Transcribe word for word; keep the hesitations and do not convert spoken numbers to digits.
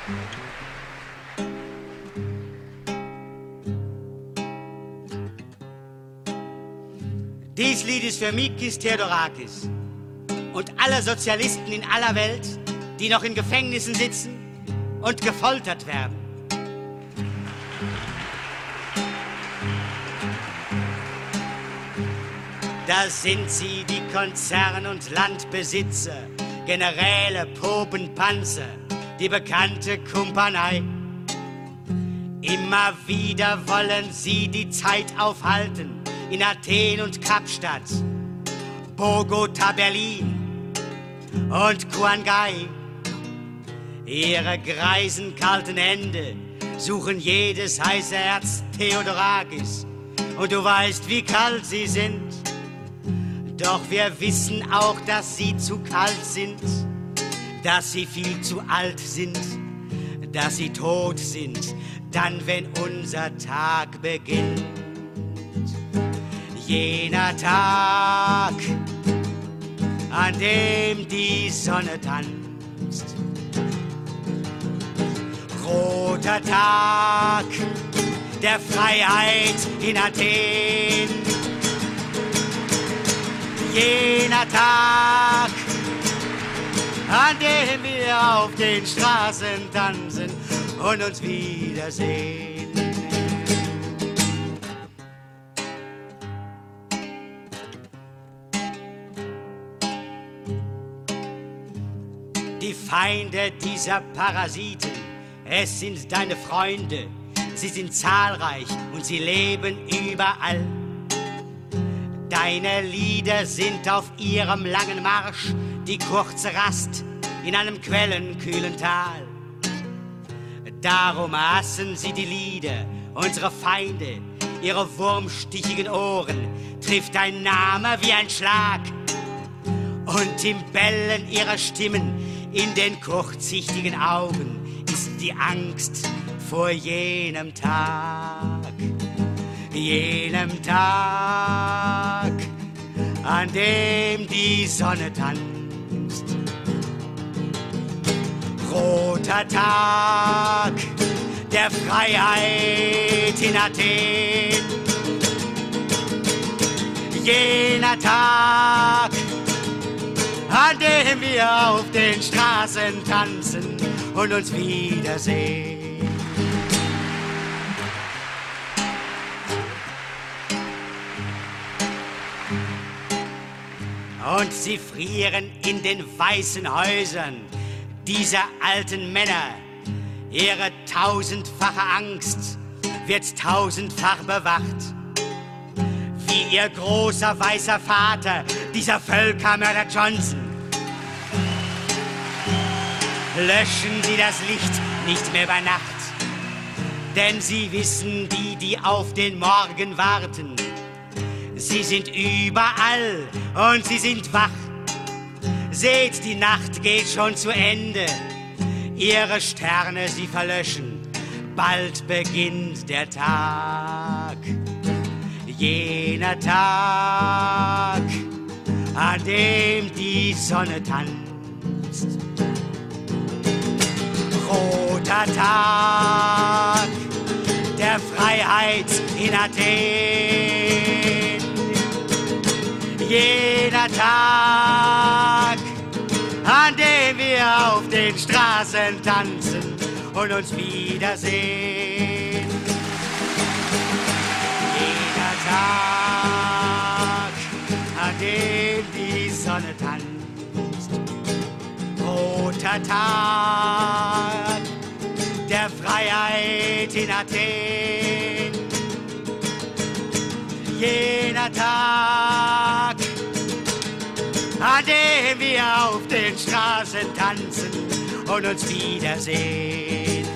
Dies Lied ist für Mikis Theodorakis und alle Sozialisten in aller Welt, die noch in Gefängnissen sitzen und gefoltert werden. Da sind sie, die Konzern- und Landbesitzer, Generäle, Popen, Panzer, die bekannte Kumpanei. Immer wieder wollen sie die Zeit aufhalten in Athen und Kapstadt, Bogota, Berlin und Quangai. Ihre greisen, kalten Hände suchen jedes heiße Herz Theodorakis. Und du weißt, wie kalt sie sind. Doch wir wissen auch, dass sie zu kalt sind, dass sie viel zu alt sind, dass sie tot sind, dann, wenn unser Tag beginnt. Jener Tag, an dem die Sonne tanzt. Roter Tag der Freiheit in Athen. Jener Tag, an dem wir auf den Straßen tanzen und uns wiedersehen. Die Feinde dieser Parasiten, es sind deine Freunde. Sie sind zahlreich und sie leben überall. Deine Lieder sind auf ihrem langen Marsch die kurze Rast in einem quellenkühlen Tal. Darum hassen sie die Lieder, unsere Feinde, ihre wurmstichigen Ohren trifft dein Name wie ein Schlag. Und im Bellen ihrer Stimmen in den kurzsichtigen Augen ist die Angst vor jenem Tag. Jenem Tag, an dem die Sonne tanzt. Roter Tag der Freiheit in Athen. Jener Tag, an dem wir auf den Straßen tanzen und uns wiedersehen. Und sie frieren in den weißen Häusern dieser alten Männer. Ihre tausendfache Angst wird tausendfach bewacht. Wie ihr großer weißer Vater, dieser Völkermörder Johnson. Löschen sie das Licht nicht mehr bei Nacht, denn sie wissen, die, die auf den Morgen warten, sie sind überall und sie sind wach. Seht, die Nacht geht schon zu Ende. Ihre Sterne sie verlöschen. Bald beginnt der Tag. Jener Tag, an dem die Sonne tanzt. Roter Tag der Freiheit in Athen. Jener Tag, an dem wir auf den Straßen tanzen und uns wiedersehen. Jener Tag, an dem die Sonne tanzt. Roter Tag der Freiheit in Athen. Jener Tag, an dem wir auf den Straßen tanzen und uns wiedersehen.